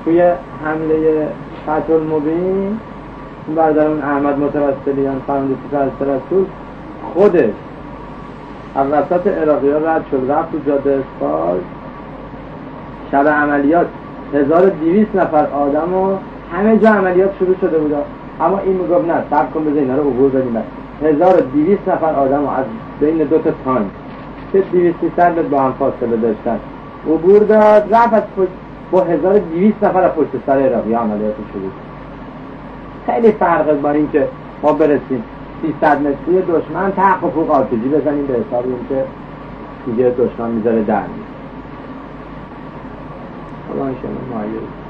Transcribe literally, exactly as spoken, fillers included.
توی حمله فتح المبین برادرمون احمد متوسلیان فرمانده سپه رسول خودش از وسط عراقی ها رد شد رفت تو جاده اسفال. شب عملیات هزار و دویست نفر آدم و همه جا عملیات شروع شده بود، اما این میگفت نه صبر کن بذار اینا رو عبور بدیم. هزار و دویست نفر آدم و از بین دو تا تانک که دویست سیصد با هم فاصله داشتن عبور داد، رفت از پشت با هزار و دویست نفر از پشت سر عراقی عملیات شروع. خیلی فرقه با این که ما برسیم سیصد متری دشمن تحق و فوق آتیجی بزنیم به حساب این که دیگه دشمن میذاره در میاد. حالا این شما معیوز